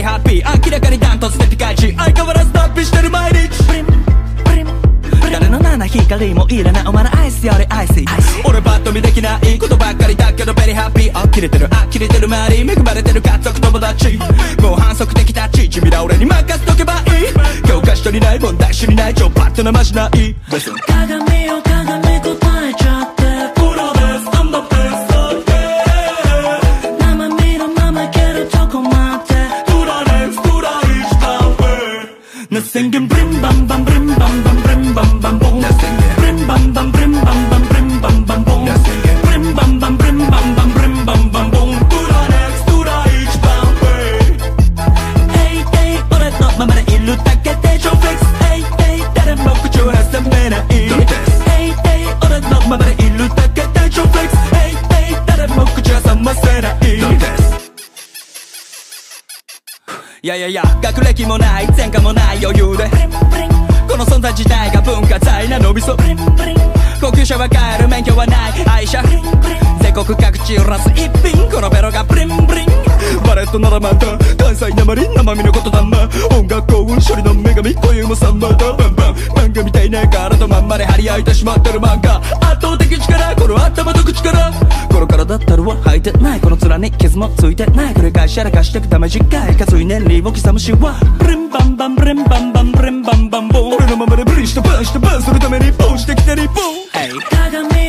ハッピー明らかにダントツでピカイチ相変わらず脱皮してる毎日誰の七光もいらないお前のアイスよりアイス俺パッと見できないことばっかりだけどベリーハッピー呆れてる呆れてる周り恵まれてる家族友達もう反則的タッチ君ら俺に任せとけばいい教科書にない問題集にない超パッとなまじない鏡よ鏡答えちゃってプロですなんだって生身のままいけるとこまでプラネスプライチタウェイ Nothing can bring bam bam bring bam bam bring bam bam boom bring bam bam bring bam bam bring bam bam boom bring bam bam bring bam bam bring bam bam boom プラネスプライチタウェイ Hey hey 俺のままでいるだけで超フレックス Hey hey 誰も口を挟めない Hey hey 俺のままでいるだけで超フレックス Hey hey 誰も口を挟ませないいやいやいや学歴もない前科もない余裕でこの存在自体が文化財なのびそ高級車は買える免許はない愛車全国各地揺らす一品このベロがブリンブリンバレットならまた関西なまり生身のことだな音楽幸運処理の女神声もサンバだバンバン漫画みたいな体とまんまで張り合いてしまってる漫画圧倒的力この頭と口からこの体ったるは履いてないこの面に傷もついてない繰り返しやらかしてくため次回かつい年利を刻むしはブリンバンバンブリンバンバンブリンバンバンボン俺のままでブリンしてバンしてバンするためにボンしてきてリボン鏡